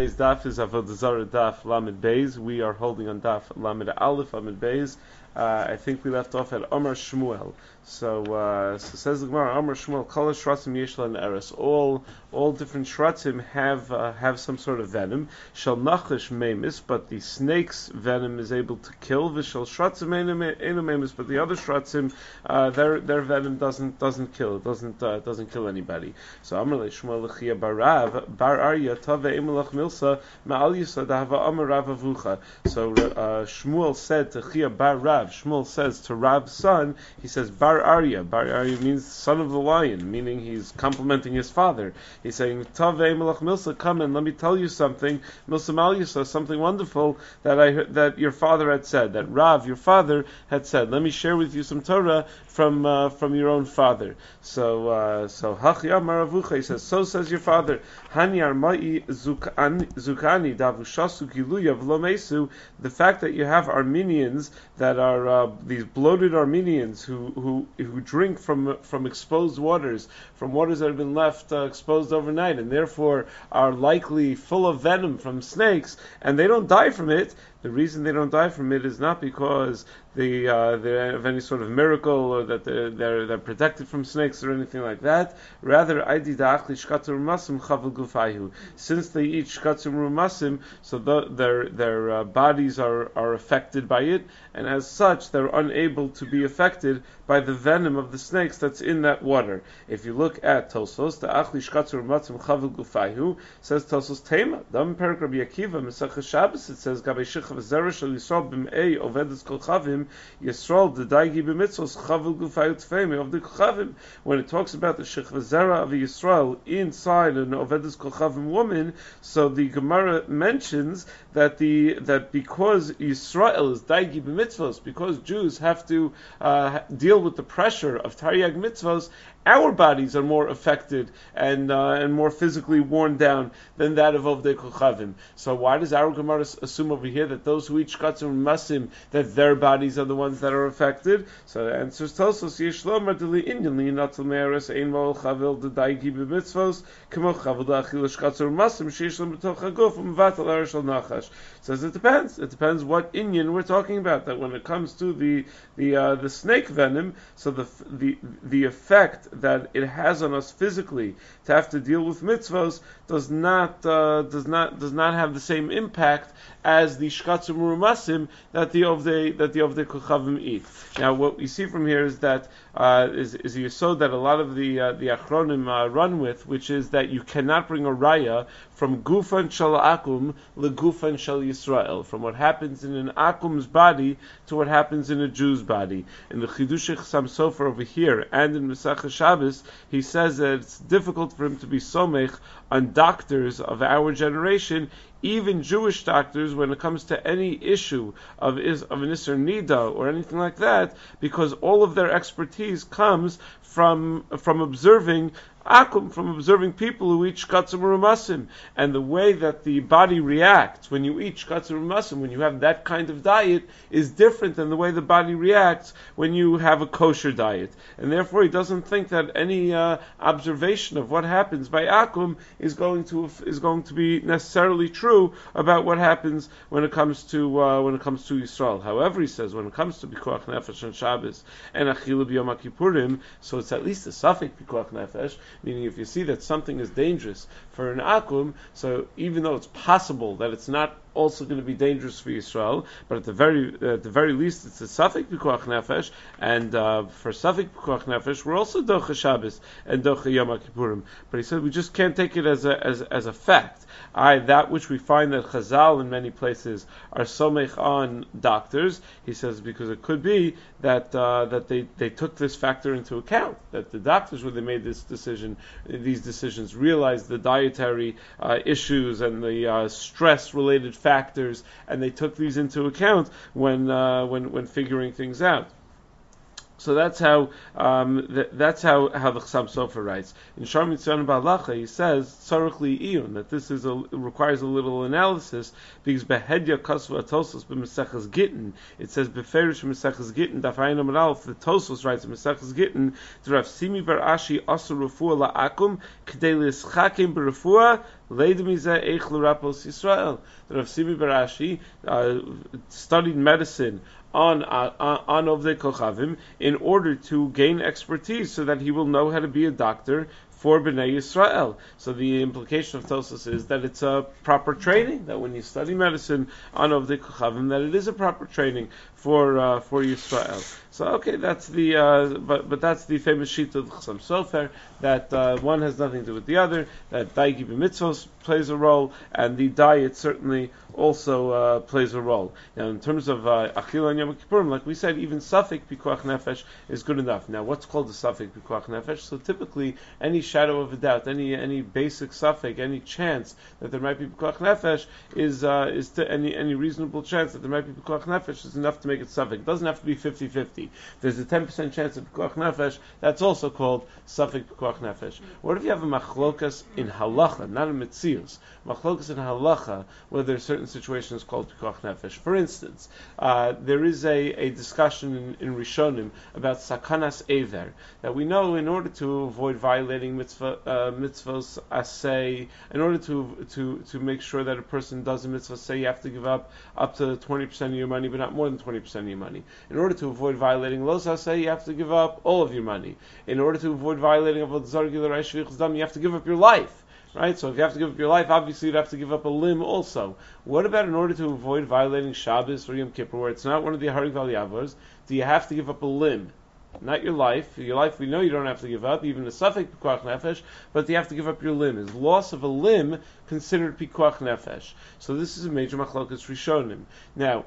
Today's daf is Avodah Zarah daf Lamed Beis. We are holding on daf Lamed Aleph Lamed Beis. I think we left off at Amar Shmuel. So says the Gemara, Amar Shmuel, Kol Shratzim Yeshla and Eres. All different shratzim have some sort of venom. Shal Nachash Memis, but the snake's venom is able to kill. V'Shal Shratzim Einu Memis, but the other shratzim, their venom doesn't kill. It doesn't kill anybody. So Amar Shmuel Lechia Barav Bar Arya Tave Emelach Milsa Ma'al Yisad Hava Amar Rav Avucha. So Shmuel said to Chia Bar Rav. Shmuel says to Rav's son, he says Bar Arya. Bar Arya means son of the lion, meaning he's complimenting his father. He's saying, Tavei Melach Milsa, come and let me tell you something, Milsa Mal Yisa, something wonderful that your father had said, that Rav, your father, had said. Let me share with you some Torah from your own father. So Hachi Amar Avucha, he says, so says your father, Hanyar Ma'i Zukani Davushasu Giluya V'lo Mesu. The fact that you have Armenians that are these bloated Armenians who drink from exposed waters, from waters that have been left exposed overnight, and therefore are likely full of venom from snakes, and they don't die from it. The reason they don't die from it is not because they have any sort of miracle or that they're protected from snakes or anything like that. Rather, since they eat shkatzim rumasim, so their bodies are affected by it, and as such they're unable to be affected by the venom of the snakes that's in that water. If you look at Tosos, the achli shkatzim rumasim chavel gufayhu, says Tosos tema dam perak Rabbi Akiva Mesachas Shabbos, it says gabei shichav zera shel Yisrael b'mei ovedes kol chavim Yisrael the daigi b'mitzvos chavel gufayhu tfeimi of the chavim. When it talks about the shechva zera of Yisrael inside an ovedes kol chavim woman, so the Gemara mentions that because Yisrael is daigi b'mitzvos, because Jews have to deal with the pressure of Taryag mitzvos, our bodies are more affected and more physically worn down than that of Ovdei Kochavim. So why does our Gemara assume over here that those who eat shkatzim masim, that their bodies are the ones that are affected? So the answer is Tosos Yishlomar Deli Indian Li Natal Meres Ein Vol Chavel the Daigi B'Mitzvos Kemo Chavel the Achil Shkatzim Masim Sheishlom B'Toch Haguf Umvatal Ereshal Nachash. Says it depends. It depends what Indian we're talking about. That when it comes to the snake venom, so the effect that it has on us physically to have to deal with mitzvos does not have the same impact as the shkatzim rumasim that the Ovdei Kochavim eat. Now, what we see from here is that is a yesod that a lot of the achronim run with, which is that you cannot bring a raya from gufan shel akum legufan shel Yisrael, from what happens in an akum's body to what happens in a Jew's body. In the Chidush Chassam Sofer over here and in Mesachas Shabbos, he says that it's difficult for him to be somech on doctors of our generation, even Jewish doctors, when it comes to any issue of an Isser Nida or anything like that, because all of their expertise comes from observing akum, from observing people who eat shkatzim rumasim, and the way that the body reacts when you eat shkatzim rumasim, when you have that kind of diet, is different than the way the body reacts when you have a kosher diet. And therefore, he doesn't think that any observation of what happens by akum is going to be necessarily true about what happens when it comes to Yisrael. However, he says when it comes to pikuach nefesh on Shabbos and achilu b'yom kippurim, so it's at least a suffix pikuach nefesh. Meaning, if you see that something is dangerous for an akum, so even though it's possible that it's not also going to be dangerous for Yisrael, but at the very least, it's a suffix pikuach nefesh, and for suffix pikuach nefesh, we're also docha Shabbos and docha Yom Kippurim. But he said we just can't take it as a fact. That which we find that Chazal in many places are somech on doctors, he says, because it could be that they took this factor into account, that the doctors, when they made these decisions, realized the dietary issues and the stress-related factors, and they took these into account when figuring things out. So that's how that's how the Chassam Sofer writes. In Shar Mitzvah Ba'alacha, he says tzarich li'iyun, that this requires a little analysis, because behedya kasva Tosos b'Maseches Gittin, it says beferish Maseches Gittin daf ayin amud aleph, the Tosos writes in Maseches Gittin, Rav Simi bar Ashi asur refuah la'akum k'dei l'ischakim b'refuah leid mizeh eich l'rapos Yisrael. Rav Simi bar Ashi studied medicine on Ovdei Kochavim in order to gain expertise so that he will know how to be a doctor for Bnei Yisrael. So the implication of Tosfos is that it's a proper training, that when you study medicine on Ovdei Kochavim, that it is a proper training for Yisrael. So okay, that's the but that's the famous sheet of the Chassam Sofer, that one has nothing to do with the other, that Daigi b'mitzvos plays a role, and the diet certainly also plays a role. Now, in terms of Achila and Yom Kippurim, like we said, even Safek Pikuach Nefesh is good enough. Now, what's called a Safek Pikuach Nefesh? So typically, any shadow of a doubt, any basic Safek, any chance that there might be Pikuach Nefesh is to any reasonable chance that there might be Pikuach Nefesh is enough to make it Safek. It doesn't have to be 50-50. There's a 10% chance of Pikuach Nefesh, that's also called Safek Pikuach Nefesh. What if you have a machlokas in halacha, not a mitzius? Machlokas in halacha, where there are certain situations called Pikuach Nefesh. For instance, there is a discussion in Rishonim about Sakanas Ever, that we know in order to avoid violating mitzvos asay, in order to make sure that a person does a mitzvah, say you have to give up to 20% of your money, but not more than 20% of your money. In order to avoid violating los asay, you have to give up all of your money. In order to avoid violating avodah zarah gilurei shvichas dam, you have to give up your life. Right? So if you have to give up your life, obviously you'd have to give up a limb also. What about in order to avoid violating Shabbos or Yom Kippur, where it's not one of the Harig Val Yavos, do you have to give up a limb? Not your life. Your life we know you don't have to give up, even the Safek Pikuach Nefesh, but you have to give up your limb. Is loss of a limb considered Pikuach Nefesh? So this is a major machlokas Rishonim. Now,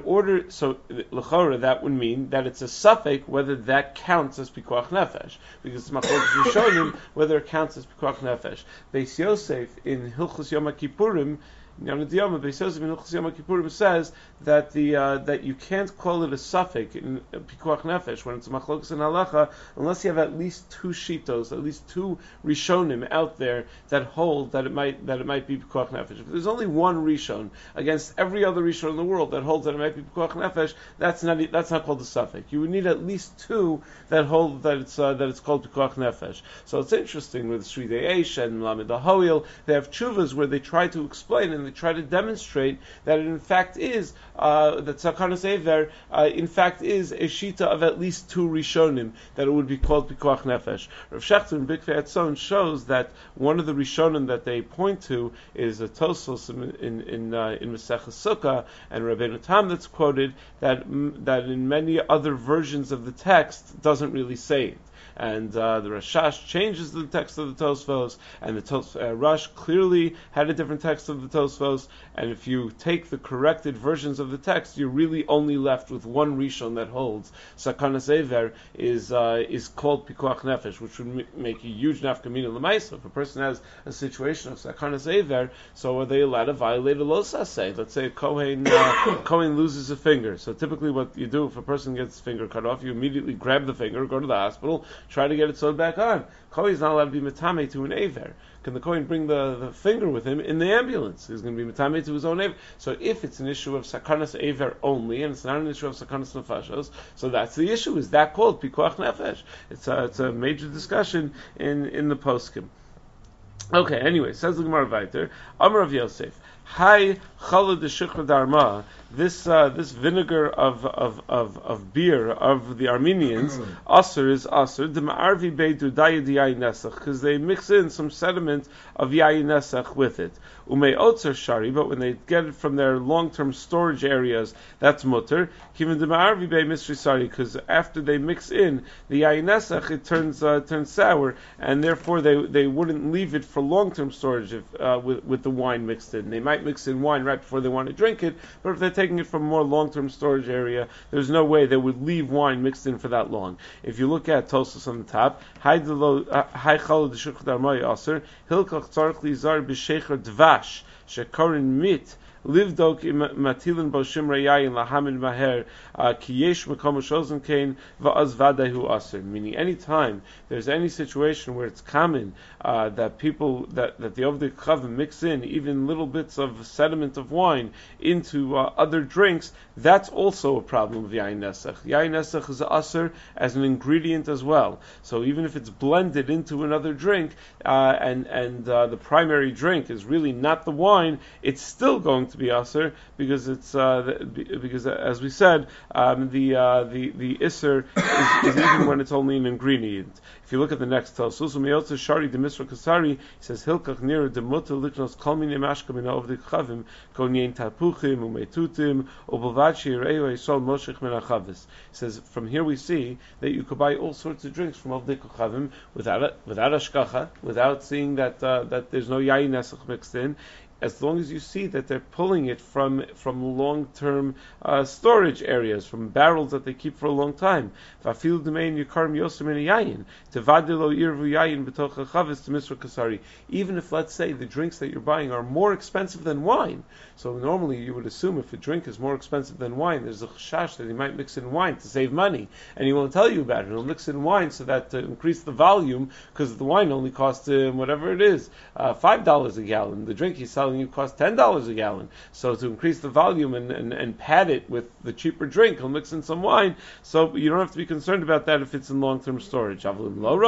l'chora, that would mean that it's a Safek whether that counts as Pikuach Nefesh, because it's machlokas Rishonim whether it counts as Pikuach Nefesh. Beis Yosef in Hilchos Yom Kippurim, Beis Yosef in Hilchos Yom Kippurim says that that you can't call it a Safek in Pikuach Nefesh when it's a machlokas in halacha unless you have at least two shitos, at least two Rishonim out there that hold that it might be Pikuach Nefesh. If there's only one Rishon against every other Rishon in the world that holds that it might be Pikuach Nefesh, that's not called a Safek. You would need at least two that hold that it's called Pikuach Nefesh. So it's interesting with Shridei Eish and Lamed HaHoil, they have tshuvas where they try to explain and they try to demonstrate that it in fact is that Sakanas Ever in fact is a shita of at least two Rishonim, that it would be called Pikuach Nefesh. Rav Shechter in Bikvei Atzon shows that one of the Rishonim that they point to is a Tosfos in Maseches Sukkah, and Rabbeinu Tam that's quoted that in many other versions of the text doesn't really say it. And the Rashash changes the text of the Tosfos, and the Rush clearly had a different text of the Tosfos, and if you take the corrected versions of the text, you're really only left with one Rishon that holds Sakanas Ever is called Pikuach Nefesh, which would make a huge nafkamina l'maisa. If a person has a situation of Sakanas Ever, so are they allowed to violate a los asay? Let's say a Kohen loses a finger. So typically what you do if a person gets his finger cut off, you immediately grab the finger, go to the hospital, try to get it sewed back on. Kohen is not allowed to be metame to an Aver. Can the Kohen bring the finger with him in the ambulance? He's going to be metame to his own Aver. So if it's an issue of Sakanas Aver only, and it's not an issue of Sakanas Nefashos, so that's the issue. Is that called Pikuach Nefesh? It's a major discussion in the poskim. Okay, anyway, says the Gemara Vayter, Amar Rav Yosef, Hai Chalad Shikra Darma, this vinegar of beer of the Armenians, Aser is Aser, the Ma'arvi Beidu Daya Yayin Nesach, because they mix in some sediment of Yayin Nesach with it. Umei Otzer Shari, but when they get it from their long-term storage areas, that's mutter. Even the Ma'arvi Bei Misri Sari, because after they mix in the Yayin Nesach, it turns sour, and therefore they wouldn't leave it for long-term storage with the wine mixed in. They might mix in wine right before they want to drink it, but if they're taking it from a more long-term storage area, there's no way they would leave wine mixed in for that long. If you look at Tosfos on the top, Hai Chalad Shikra Darma Aser, Hilkach Tzarich Lizar B'Shecher Dvash Shekarin Mit livdok matilin bo shimra yayin lahamin maher ki yesh makom shozen kain va'az vadahu aser. Meaning, any time there's any situation where it's common that people that the Ovdei Chavim mix in even little bits of sediment of wine into other drinks, that's also a problem of yayin nesach. Yayin nesach is aser as an ingredient as well. So even if it's blended into another drink, and the primary drink is really not the wine, it's still going to be aser because it's because as we said, the iser is even when it's only an ingredient. If you look at the next Tosus, Meyotze Shari de Misra Kasari, he says Hilkach Nira de Mutter Liknos Kol Mine Mashka Min Ovdei Chavim Konyen Tapuchim Umetutim Ubelvachi Reyo Yisol Moshech Min Achavis. He says from here we see that you could buy all sorts of drinks from Ovdei Chavim without ashkacha, without seeing that there's no yayin nesach mixed in, as long as you see that they're pulling it from long-term storage areas, from barrels that they keep for a long time. Even if, let's say, the drinks that you're buying are more expensive than wine, so normally you would assume if a drink is more expensive than wine, there's a chashash that he might mix in wine to save money, and he won't tell you about it. He'll mix in wine so that to increase the volume, because the wine only costs him whatever it is, $5 a gallon. The drink he's selling you costs $10 a gallon. So to increase the volume and pad it with the cheaper drink, he'll mix in some wine. So you don't have to be concerned about that if it's in long-term storage. But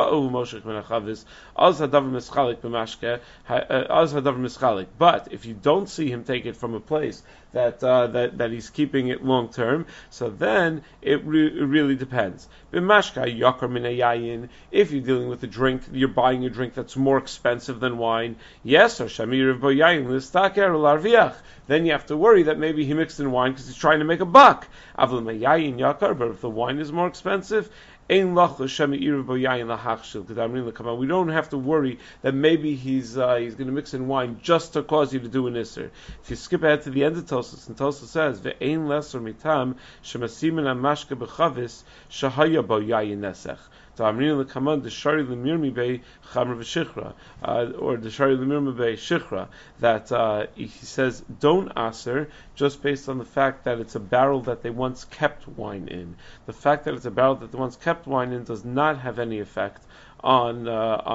if you don't see him take it from a place that he's keeping it long term, so then it really depends. If you're dealing with a drink, you're buying a drink that's more expensive than wine, yes, or shamir boyayin, then you have to worry that maybe he mixed in wine because he's trying to make a buck. But if the wine is more expensive, we don't have to worry that maybe he's going to mix in wine just to cause you to do an isser. If you skip ahead to the end of Tosas, and Tosas says, "Ve'ein lesser mitam shemasimin amashke bechavis shahaya bo yayin nesech." So Amrina l'kaman the shari l'mirmi bei chamr v'shichra, or the shari l'mirmi bei shichra, that he says don't aser just based on the fact that it's a barrel that they once kept wine in. The fact that it's a barrel that they once kept wine in does not have any effect on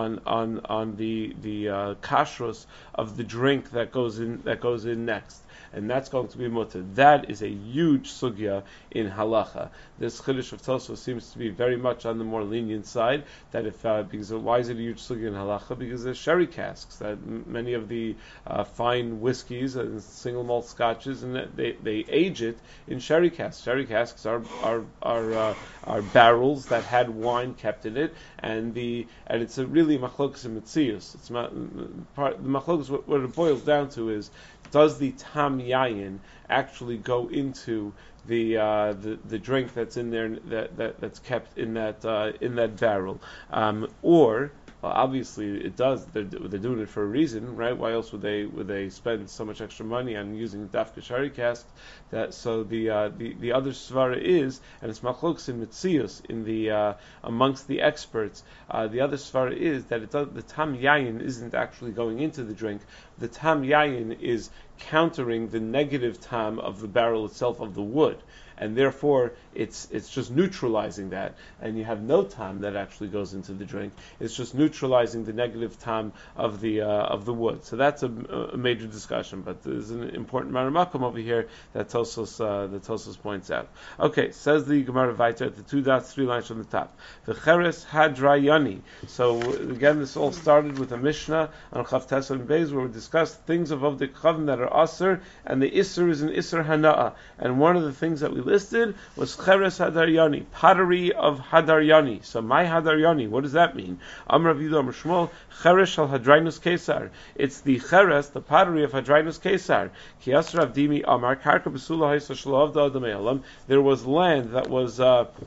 the kashrus of the drink that goes in next. And that's going to be mutter. That is a huge sugya in halacha. This chiddush of Tosfos seems to be very much on the more lenient side. That because why is it a huge sugya in halacha? Because there's sherry casks. That many of the fine whiskies and single malt scotches, and they age it in sherry casks. Sherry casks are barrels that had wine kept in it, and it's a really machlokas in mitzius. It's the machlokas. What it boils down to is, does the tam yayin actually go into the drink that's in there that's kept in that barrel, or obviously it does. They're doing it for a reason, right? Why else would they spend so much extra money on using dafka shari casks? So the other svara is, and it's machlokes in mitzius in the amongst the experts. The other svara is that the tam yayin isn't actually going into the drink. The tam yayin is countering the negative tam of the barrel itself, of the wood, and therefore it's just neutralizing that, and you have no tam that actually goes into the drink. It's just neutralizing the negative tam of the wood. So that's a major discussion, but there's an important maramakum over here that Tosfos points out. Okay, says the Gemara Vayter at the 2 dots 3 lines from the top. The Cheres Hadrayani. So again, this all started with a Mishnah on Chav Tes and Beis where we discussed things of the Chavim that are aser, and the Isser is an Isser Hana'a. And one of the things that we listed was Cheres Hadaryani, pottery of Hadaryani. So my Hadaryani, what does that mean? Amar Rav Yehuda Amar Shmuel, Cheres Shal Hadrinus Kesar. It's the Cheres, the pottery of Hadrinus Kesar. Ki Yasser Avdimi Amar Karka Besula Haisa Shalav Da Adam Elam. There was land that was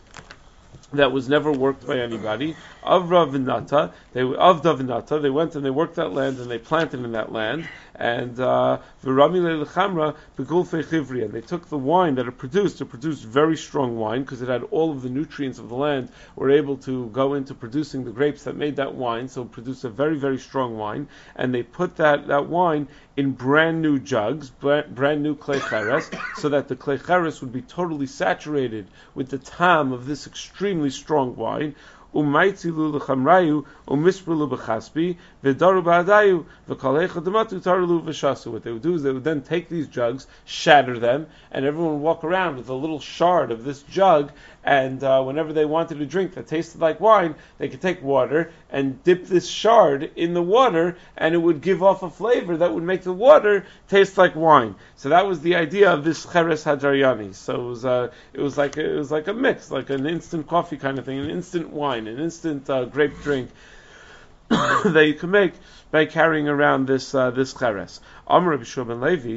never worked by anybody. Of Davinata, they went and they worked that land and they planted in that land. and v'ramile lechamra begulfei chivri, and they took the wine that it produced very strong wine because it had all of the nutrients of the land were able to go into producing the grapes that made that wine, so it produced a very, very strong wine, and they put that wine in brand new jugs, brand new klei cheres, so that the klei cheres would be totally saturated with the tam of this extremely strong wine. Umaitzilu lechamrayu umisprulu b'chaspi v'daru ba'adayu v'kol heicha dematu tarulu v'shasu. What they would do is they would then take these jugs, shatter them, and everyone would walk around with a little shard of this jug, and whenever they wanted a drink that tasted like wine, they could take water and dip this shard in the water, and it would give off a flavor that would make the water taste like wine. So that was the idea of this cheres hadaryani. So it was like a mix, like an instant coffee kind of thing, an instant wine, an instant grape drink that you can make by carrying around this cheres. Amar Rabbi Shua ben Levi.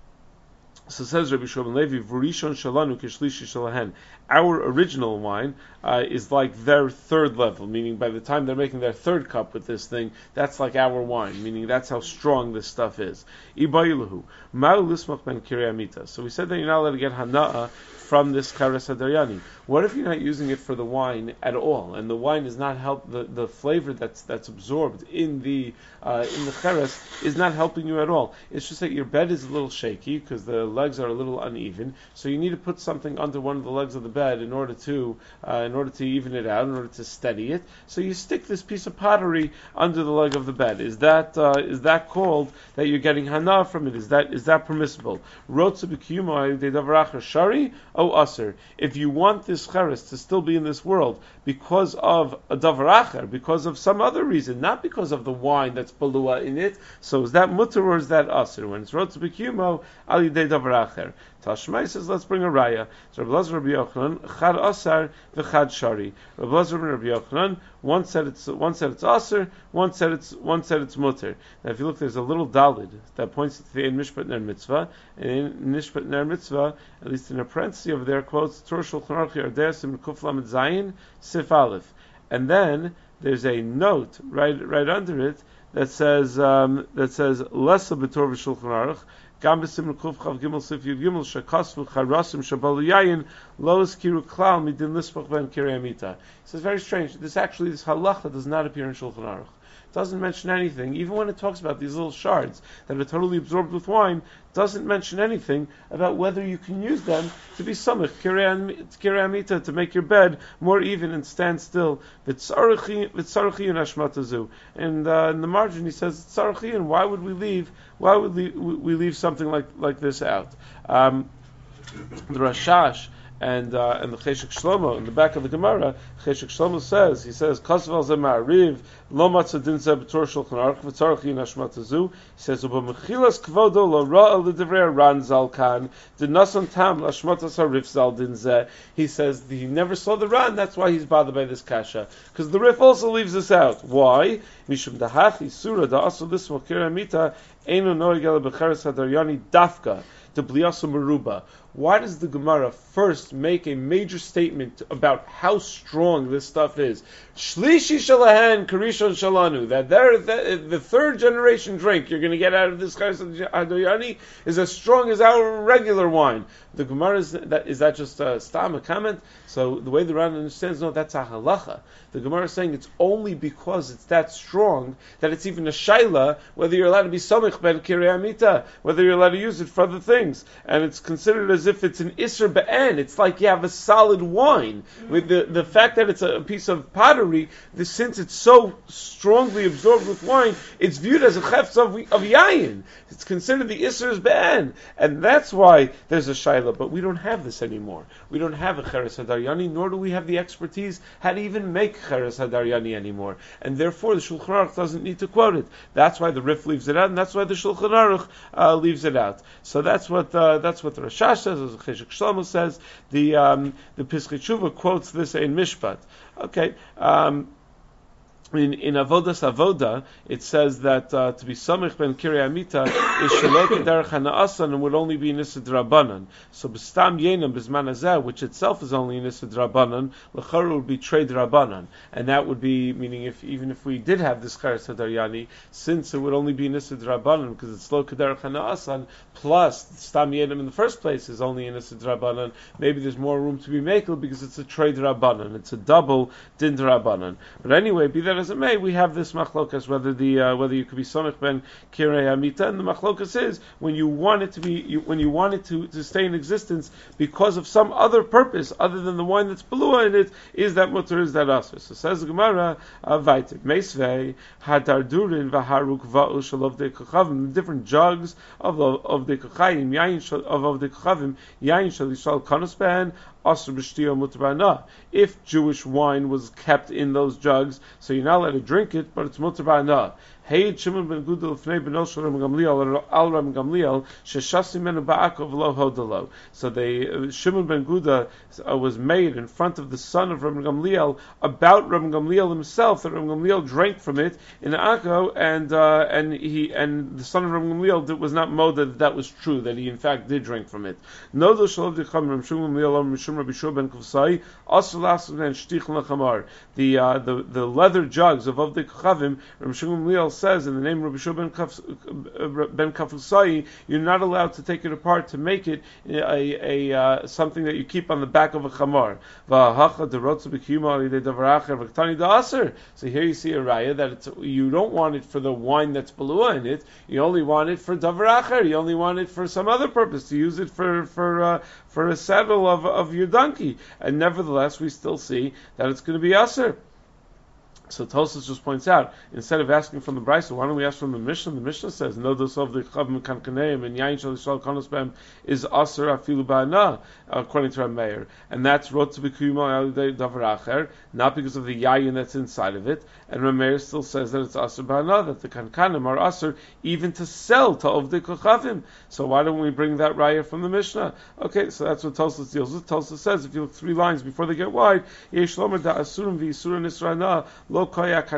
So says Rabbi Shua ben Levi, V'rishon shalanu kishlishi shalahen. Our original wine is like their third level, meaning by the time they're making their third cup with this thing, that's like our wine, meaning that's how strong this stuff is. Ibayilahu, ma'u lismach ben kirei amita. So we said that you're not allowed to get hana'a from this cheres hadaryani. What if you're not using it for the wine at all, and the wine is not the flavor that's absorbed in the cheres is not helping you at all? It's just that your bed is a little shaky because the legs are a little uneven, so you need to put something under one of the legs of the bed in order to even it out, in order to steady it. So you stick this piece of pottery under the leg of the bed. Is that called that you're getting hana from it? Is that permissible? Rotze b'kiyuma de davar shari o aser. If you want this cheres to still be in this world because of a davar acher, because of some other reason, not because of the wine that's balua in it, so is that mutter or is that aser? When it's rotze b'kiyuma al yidei davar acher. Tashmai says, let's bring a raya. So Rabbi Lazar Rabbi Yochanan, chad asar v'chad shari. Rabbi Lazar Rabbi Yochanan, one said it's asar, one said it's mutter. Now, if you look, there's a little dalid that points to the in Mishpat Ner Mitzvah, and in Mishpat Ner Mitzvah, at least in a parenthesis over there, quotes Torah Shulchan Aruch Yardei Sim Kuf Lamed Zayin Sif Aleph, and then there's a note right under it that says Lesa B'Torah Shulchan Aruch. Gam b'simul kuf chav gimel sif yud gimel shekasvu charasim shabalu yayin lo eskiru klal midin lispach ben kirei amita. This is very strange. This halacha does not appear in Shulchan Aruch. It doesn't mention anything, even when it talks about these little shards that are totally absorbed with wine. Doesn't mention anything about whether you can use them to be samich kirei amita, to make your bed more even and stand still. V'tzarachiyun hashmatazu. And in the margin he says tzarachiyun. Why would we leave something like this out? The Rashash and the Cheshek Shlomo in the back of the Gemara, Cheshek Shlomo says, Kasval ze ma'ariv lo matzah din ze b'tor shulchan aruch v'tzarach yin hashmatazu. He says u'b'mechilas kvodo lo ra'a l'divrei ran zal kan d'nasan tam l'ashmatas harif zal din ze. He says he never saw the ran, that's why he's bothered by this kasha, because the Rif also leaves this out. Why? Mishum dahach isura da'asu lismo kirei amita einu noig ele b'cheres hadaryani dafka to bliyasu meruba. Why does the Gemara first make a major statement about how strong this stuff is? Shlishi shalahan karishon shalanu. That the third generation drink you're going to get out of this cheres hadaryani is as strong as our regular wine. The Gemara is that just a stam, a comment? So the way the Ran understands, no, that's a halacha. The Gemara is saying it's only because it's that strong that it's even a shaila whether you're allowed to be samich ben kirei amita, whether you're allowed to use it for other things, and it's considered as if it's an isser be'en. It's like you have a solid wine. With the fact that it's a piece of pottery, since it's so strongly absorbed with wine, it's viewed as a chefz of yayin. It's considered the isser's be'en, and that's why there's a shaila. But we don't have this anymore. We don't have a cheres hadaryani, nor do we have the expertise how to even make cheres hadaryani anymore. And therefore, the Shulchan Aruch doesn't need to quote it. That's why the Rif leaves it out, and that's why the Shulchan Aruch leaves it out. So that's what the Rashash says, as the Cheshek Shlomo says. The Piskei Tshuva quotes this in Mishpat. Okay. in Avodas Avoda, it says that to be samich ben kirei amita is shelo kederech hana'asan and would only be nisid rabbanan. So b'stam yenam b'zman hazeh, which itself is only nisid rabbanan, l'chara would be trade rabbanan, and that would be meaning even if we did have this cheres hadaryani, since it would only be nisid rabbanan because it's lo kederech hana'asan plus stam yenam in the first place is only nisid rabbanan. Maybe there's more room to be makel because it's a trade rabbanan. It's a double din rabbanan. But anyway, be that as it may, we have this machlokas whether you could be somich ben kirei amita, and the machlokas is when you want it to be when you want it to stay in existence because of some other purpose other than the wine that's belua in it, is that mutter, is that asur. So says the Gemara, vayter meisvei hadardurin v'haruk va'u shalov de kochavim, the different jugs of the kochayim yain of the kochavim yain shalishal kanos ben. If Jewish wine was kept in those jugs, so you're not allowed to drink it, but it's mutar ba'ana. Hey, Shimon ben Gudel fnei ben Oshel Ram Gamliel al Ram Gamliel sheshasi menu ba'akov lo hodalo. So Shimon ben Gudel was made in front of the son of Ram Gamliel about Ram Gamliel himself, that Ram Gamliel drank from it in Akko, and the son of Ram Gamliel was not moda that was true, that he in fact did drink from it. No do shalov decham Ram Shimon Gamliel Mishum Rabbi Shua ben Kufsai asur lasu ben shtichl lechamar. The leather jugs of the Kochavim, Ram Shimon Gamliel says in the name of Rabbi Shua ben Kafusai, you're not allowed to take it apart to make it a something that you keep on the back of a chamar. So here you see a raya that you don't want it for the wine that's belua in it. You only want it for davar acher. You only want it for some other purpose, to use it for a saddle of your donkey. And nevertheless, we still see that it's going to be aser. So Tosfos just points out, instead of asking from the Brisa, why don't we ask from the Mishnah? The Mishnah says, no, this of the Chavim Kankaneim and Yain Shal Yishal Konosbem is Aser Afilu Ba'ana, according to our mayor. And that's Rot to B'Kuyma Al Davar Acher, not because of the Yayin that's inside of it. And Rameir still says that it's Aser Ba'ana, that the Kankanim are Aser even to sell to Ovdei Kochavim. So why don't we bring that raya from the Mishnah? Okay, so that's what Tosfos deals with. Tosfos says, if you look 3 lines before they get wide, Yesh Lomer Da Asurim V'Yisurim Nisrana, because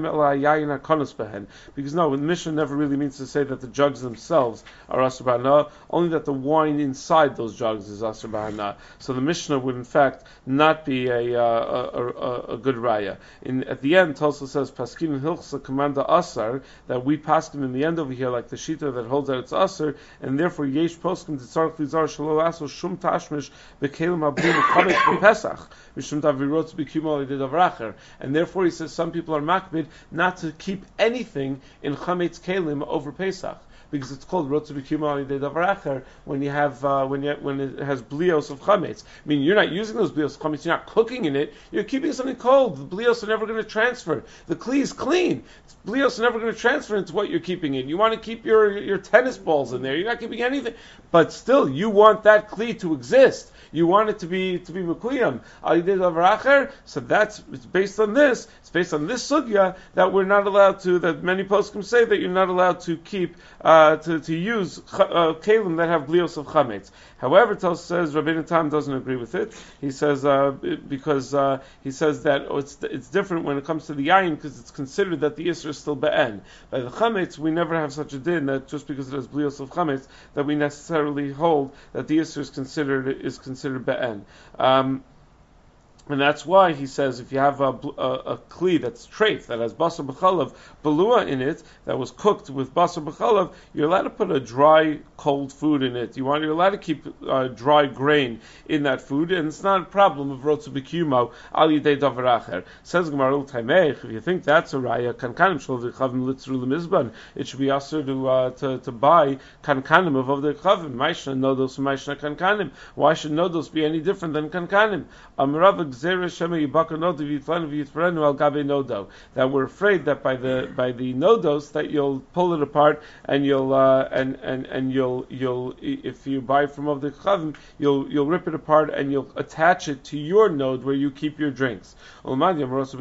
no, the Mishnah never really means to say that the jugs themselves are asur b'hana, only that the wine inside those jugs is asur b'hana. So the Mishnah would in fact not be a good raya. At the end, Tosfos says paskin hilchsa commanda asar, that we paskin in the end over here like the shita that holds that it's asar, and therefore yesh poskim tzarich lizar shelo aso shum tashmish bekelim ablim kamek b'pesach mishum davirot b'kimo l'dedavar. And therefore he says some people are makbid not to keep anything in chametz kelim over Pesach, because it's called rotzu b'kiyuma alidei davar acher when you have when it has blios of chametz. I mean, you're not using those blios of chametz. You're not cooking in it. You're keeping something cold. The blios are never going to transfer. The kli is clean. Blios are never going to transfer into what you're keeping in. You want to keep your tennis balls in there. You're not keeping anything, but still you want that kli to exist. You want it to be mekuyam alidei davar acher. So it's based on this. It's based on this sugya that we're not allowed to. That many poskim say that you're not allowed to keep. To use kelim that have blios of chametz. However, Tosfos says Rabbeinu Tam doesn't agree with it. He says because he says that it's different when it comes to the yayin, because it's considered that the isra is still be'en. By the chametz, we never have such a din that just because it has blios of chametz that we necessarily hold that the isra is considered be'en. And that's why he says if you have a kli that's treif, that has basar b'chalav, belua in it, that was cooked with basar b'chalav, you're allowed to put a dry, cold food in it. You're allowed to keep dry grain in that food, and it's not a problem of rotzu b'kiyumo al yidei davar acher. Says Gemara Ultaimech, if you think that's a raya, kankanim shel v'chavim litzru l'mizban, it should be asked to buy kankanim of the chavim. Maishna nodos, maishna kankanim. Why should nodos be any different than kankanim? That we're afraid that by the nodos that you'll pull it apart and you'll if you buy from of the chavim you'll rip it apart and you'll attach it to your node where you keep your drinks. If you hold rotzu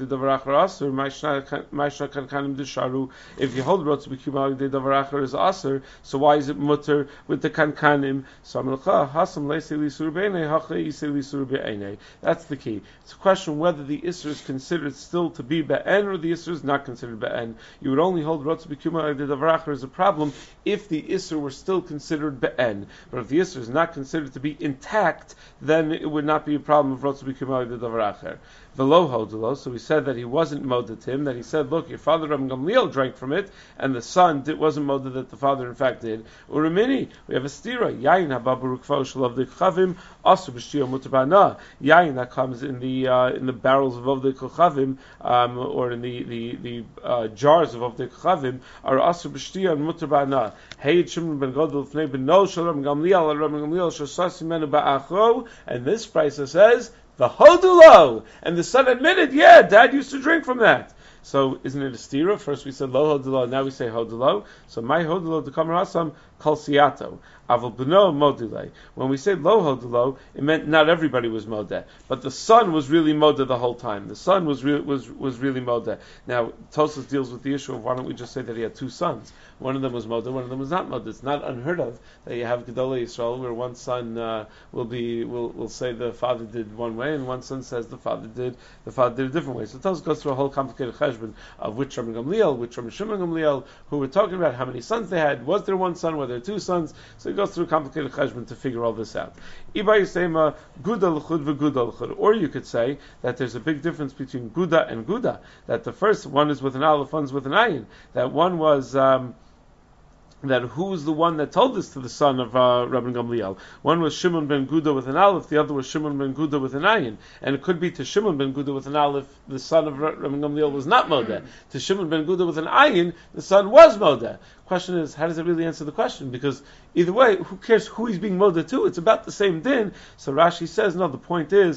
b'kiyuma davar acher is aser, so why is it mutter with the kankanim? That's That's the key. It's a question whether the Isser is considered still to be Be'en or the Isser is not considered Be'en. You would only hold Rotz B'Kuma the Davaracher as a problem if the Isser were still considered Be'en. But if the Isser is not considered to be intact, then it would not be a problem of Rotz B'Kuma the Davaracher. Velo Hodulo, so we said that he wasn't moded him, that he said, look, your father Rabban Gamliel drank from it, and the son wasn't moded that the father in fact did. Urimini, we have a stira, Yain Hababurukfo Shalav the Chavim, Asu B'Shtiyo Mutabana, Yain that comes in the barrels of Avdei Kochavim, or in the jars of Avdei Kochavim, are Asu B'Shtiyo and Mutabana. Hey Shimon ben Gadol Fnei ben No Shalom Gamliel, Rabban Gamliel Shasasi Menu Ba'achro, and this price says, the Hodulo! And the son admitted, yeah, Dad used to drink from that. So isn't it a stira? First we said lo Hodulo, now we say Hodulo. So my Hodulo, the Kamar Asam, Kol Siato. Aval Beno Module. When we said lo Hodulo, it meant not everybody was Modeh. But the son was really Modeh the whole time. The son was really Modeh. Now, Tosas deals with the issue of why don't we just say that he had two sons? One of them was Modeh, one of them was not Modeh. It's not unheard of that you have Gedolei Yisrael where one son will say the father did one way and one son says the father did a different way. So Tosas goes through a whole complicated cheshbon of which Rabban Gamliel, which Rabban Shimon Gamliel, who we're talking about, how many sons they had, was there one son, were there two sons? So he goes through a complicated cheshbon to figure all this out. Or you could say that there's a big difference between Guda and Guda, that the first one is with an aleph, one's with an ayin, that one was that who was the one that told this to the son of Rabban Gamliel? One was Shimon ben Guda with an aleph, the other was Shimon ben Guda with an ayin. And it could be to Shimon ben Guda with an aleph, the son of Rabban Gamliel was not Modeh. To Shimon ben Guda with an ayin, the son was Modeh. Question is, how does it really answer the question? Because either way, who cares who he's being Modeh to? It's about the same din. So Rashi says, no, the point is,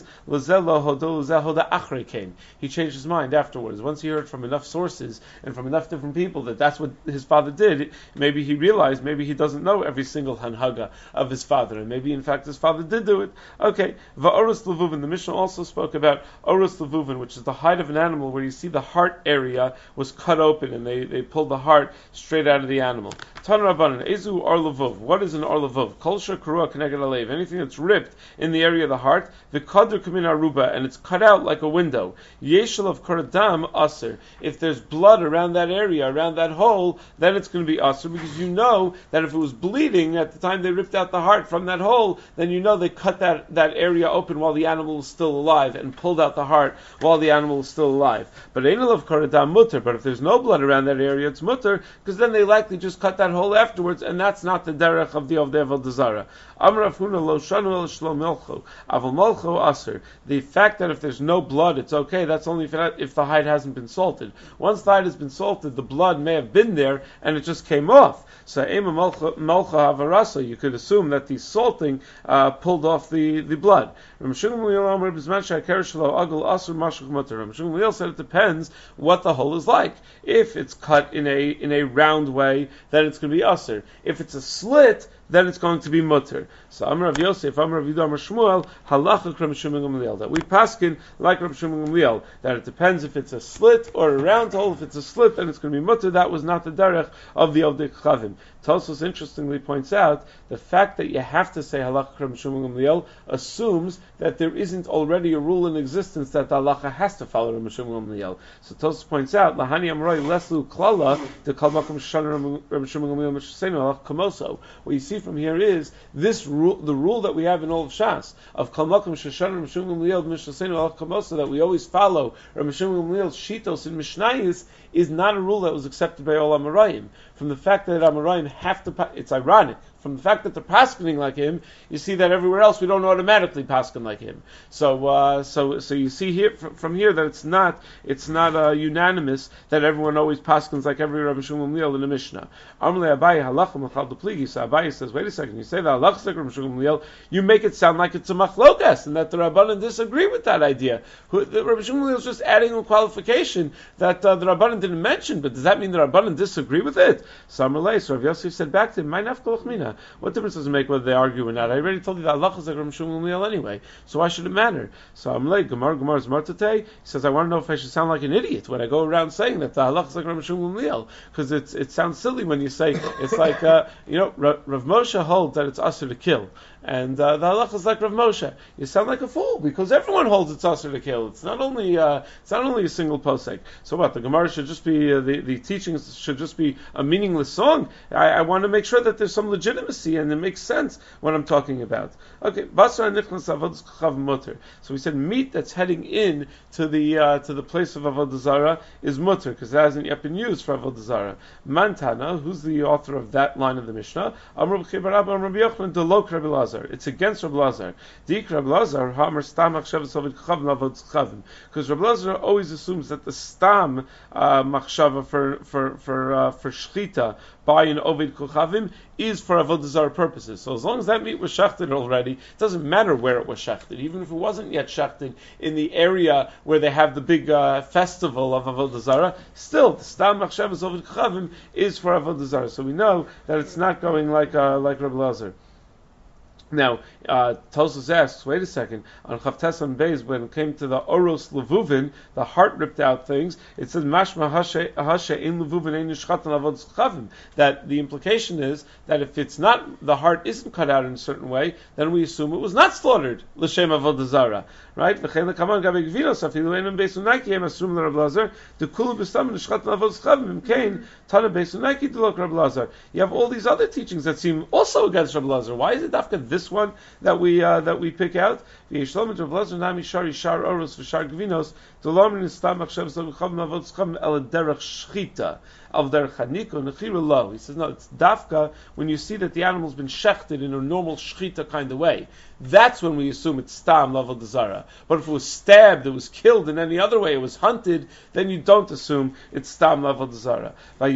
he changed his mind afterwards. Once he heard from enough sources and from enough different people that that's what his father did, maybe he realized, maybe he doesn't know every single hanhaga of his father, and maybe in fact his father did do it. Okay, Va'orus Levuvin, the Mishnah also spoke about Orus Levuvin, which is the hide of an animal where you see the heart area was cut open and they pulled the heart straight out of the animal. Tan Rabbanan, Ezu Or Levuv. What is an Or Levuv? Kol Shekarua Keneged Alev. Anything that's ripped in the area of the heart, the Kadr Kamin Aruba, and it's cut out like a window. Yeshel of Karadam Aser. If there's blood around that area, around that hole, then it's going to be Aser, because you know that if it was bleeding at the time they ripped out the heart from that hole, then you know they cut that area open while the animal was still alive and pulled out the heart while the animal was still alive. But Einel of Karadam Mutter. But if there's no blood around that area, it's Mutter, because then they likely just cut that hole afterwards, and that's not the derech of the Avodah Zarah. Amar Afuna lo shanu el shlo milcho, aval milcho aser. The fact that if there's no blood, it's okay. That's only if the hide hasn't been salted. Once the hide has been salted, the blood may have been there, and it just came off. So Ema Malcha Havarasa, you could assume that the salting pulled off the blood. Ramshun Gamliel said it depends what the hole is like. If it's cut in a round way, then it's going to be aser. If it's a slit, then it's going to be mutter. So Amar Rav Yosef, Amar Rav Yehuda, Amar Shmuel, halacha Rabbi Shimon Gamliel. That we paskin like Rabbi Shimon Gamliel. That it depends if it's a slit or a round hole. If it's a slit, then it's going to be mutter. That was not the derech of the Ovdei Chavim. Tosfos interestingly points out the fact that you have to say halacha Rabbi Shimon Gamliel assumes that there isn't already a rule in existence that the halacha has to follow Rabbi Shimon Gamliel. So Tosfos points out lahani amroi leslu klala the kol makom shana Rabbi Shimon Gamliel mishasenu halacha kamoso. What you see from here is this rule, the rule that we have in all of Shas of kol makom shana Rabbi Shimon Gamliel mishasenu halacha kamoso, that we always follow Rabbi Shimon Gamliel's shitos in Mishnayos, is not a rule that was accepted by all Amoraim. From the fact that Amoraim have to, it's ironic. From the fact that they're paskening like him, you see that everywhere else we don't automatically pasken like him. So you see here from here that it's not unanimous that everyone always paskens like every Rabbi Shimon Gamliel in the Mishnah. Amalei Abaye halacha machal depligi. So Abaye says, wait a second, you say that halacha like Rabbi Shimon Gamliel, you make it sound like it's a machlokas and that the Rabbanan disagree with that idea. The Rabbi Shimon Gamliel is just adding a qualification that the Rabbanan didn't mention. But does that mean the Rabbanan disagree with it? Samarlei. So Rav Yosef said back to him, "My nafka l'chmina. What difference does it make whether they argue or not? I already told you that Allah is like Rav Shmuel Gamliel anyway. So why should it matter?" So Amalei Gemara's Martate. He says, "I want to know if I should sound like an idiot when I go around saying that the Allah is like Rav Shmuel Gamliel, because it sounds silly when you say it's like Rav Moshe holds that it's usher to kill." And the halacha is like Rav Moshe. You sound like a fool because everyone holds it's usher to kill. It's not only a single posek. So what? The Gemara should just be the teachings should just be a meaningless song. I want to make sure that there's some legitimacy and it makes sense what I'm talking about. Okay, basar nichnas avodas chav mutter. So we said meat that's heading in to the place of avodah zara is mutter because it hasn't yet been used for avodah zara. Mantana, who's the author of that line of the Mishnah? Amar b'chibar Rabba, Amar Yochanan, delok Rabbi Lazar. It's against Rabbi Lazar. Dik Rabbi Lazar, Hamar Stam Machshavas Ovid Chavim Lavod Chavim. Because Rabbi Lazar always assumes that the Stam Machshava for Shchita by an Ovid Chavim is for Avodah Zarah purposes. So as long as that meat was shechted already, it doesn't matter where it was shechted. Even if it wasn't yet shechted in the area where they have the big festival of Avodah Zarah, still the Stam Machshavas Ovid Chavim is for Avodah Zarah. So we know that it's not going like Rabbi Lazar. Now, Tosfos asks, wait a second, on Chavtes on Beis, when it came to the Oros Levuvin, the heart ripped out things, it says, Mashma Hashe in Levuvin ein Nishchatan Avodas Chavim, that the implication is that if it's not, the heart isn't cut out in a certain way, then we assume it was not slaughtered, L'Shem Avodah Zarah, right? V'chein l'kaman gabe gvinos, afilu einem Beis Unaiki, em asrum l'Rab Lazar, dekulu b'stam Nishchatan Avodas Chavim, imkein, Tana Beis Unaiki, delok Rab Lazar. You have all these other teachings that seem also against Rab Lazar. Why is it after this one that we pick out? Of their chanika nechira lo. He says no, it's dafka when you see that the animal's been shechted in a normal shechita kind of way. That's when we assume it's stam level dezara. But if it was stabbed, it was killed in any other way, it was hunted, then you don't assume it's stam level dezara.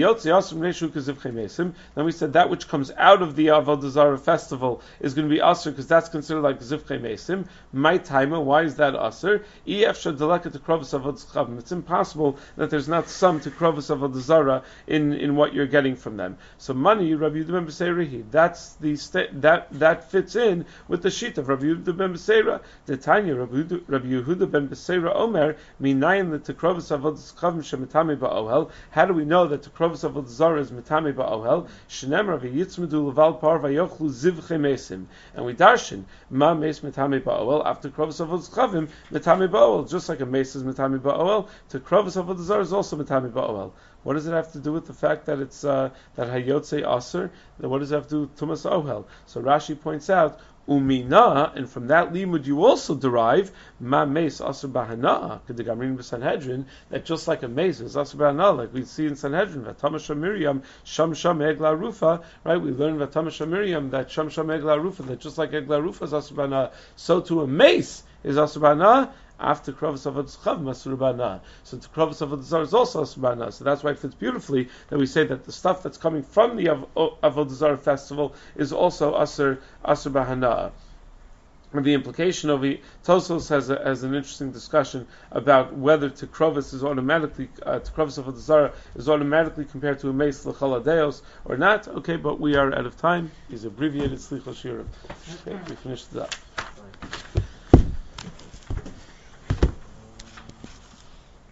Then we said that which comes out of the Avodah Zarah festival is going to be aser because that's considered like zivchei mesim. My timer, why is that aser? It's impossible that there's not some to krovus Avodah Zarah in what you're getting from them. So money, Rabbi Yehuda ben Beseira, that's that fits in with the sheet of Rabbi Yehuda ben Beseira. The Tanya Rabbi Yehuda ben Beseira Omer minayin the tekrovus avodas chavim shemitame ba'ohel. How do we know that tekrovus avodas zara is mitame ba'ohel? Shenem Rabbi Yitzmedu leval par vayochlu zivchei mesim. And we darshan ma mes mitame ba'ohel after tekrovus avodas chavim mitame ba'ohel. Just like a mace is mitame ba'ohel, tekrovus avodas zara is also mitame ba'ohel. What does it have to do with the fact that it's that hayotze aser? What does it have to do with tumas ohel? So Rashi points out umina, and from that limud you also derive ma meis aser bahana kedegamrin b'Sanhedrin, that just like a mace is aser bahana, like we see in Sanhedrin, v'tamash Miriam sham egla rufa, right? We learn v'tamash Miriam that sham egla rufa, that just like egla rufa is aser bahana, so to a mace is aser bahana. After Krovus Avodas Chavim Asur Bana. So to Krovus Avodas Zarah is also Asur Bana. So that's why it fits beautifully that we say that the stuff that's coming from the Avodas Zarah festival is also Asur Bahana. And the implication of it, Tosfos has an interesting discussion about whether to Krovus is automatically to Krovus Avodas Zarah is automatically compared to a Meis L'Chol Hadeos or not. Okay, but we are out of time. He's abbreviated Slichos Shirim. Okay, we finished that.